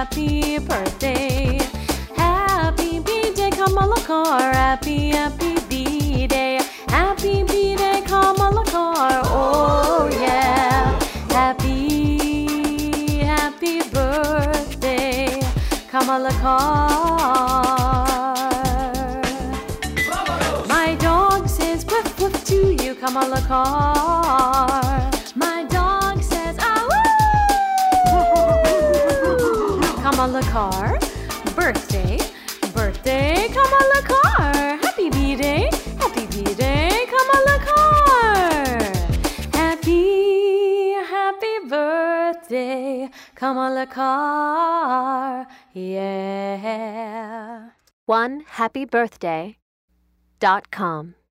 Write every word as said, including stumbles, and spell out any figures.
happy birthday. Happy B-Day, Kamala Carr. Happy, happy B-Day. Happy B-Day, Kamala Carr. Oh yeah. Happy, happy birthday, Kamala Carr. My dog says woof woof to you, Kamala Carr. My dog says ah woo. Kamala Carr, birthday, birthday, Kamala Carr. Happy B-Day, happy B-Day, Kamala Carr. Happy, happy birthday, Kamala Carr. Yeah. one happy birthday dot com